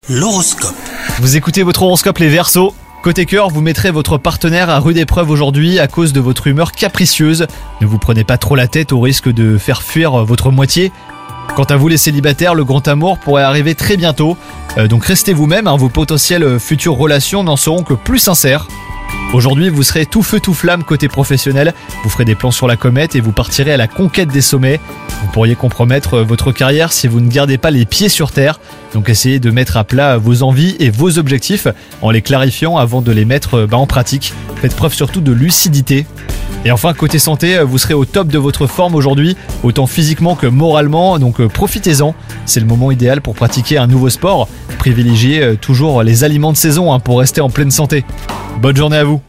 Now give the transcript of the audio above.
L'horoscope. Vous écoutez votre horoscope les Verseaux. Côté cœur, vous mettrez votre partenaire à rude épreuve aujourd'hui à cause de votre humeur capricieuse. Ne vous prenez pas trop la tête au risque de faire fuir votre moitié. Quant à vous les célibataires, le grand amour pourrait arriver très bientôt. Donc restez vous-même, vos potentielles futures relations n'en seront que plus sincères. Aujourd'hui, vous serez tout feu tout flamme côté professionnel, vous ferez des plans sur la comète et vous partirez à la conquête des sommets. Vous pourriez compromettre votre carrière si vous ne gardez pas les pieds sur terre. Donc essayez de mettre à plat vos envies et vos objectifs en les clarifiant avant de les mettre en pratique. Faites preuve surtout de lucidité. Et enfin, côté santé, vous serez au top de votre forme aujourd'hui, autant physiquement que moralement, donc profitez-en. C'est le moment idéal pour pratiquer un nouveau sport. Privilégiez toujours les aliments de saison pour rester en pleine santé. Bonne journée à vous.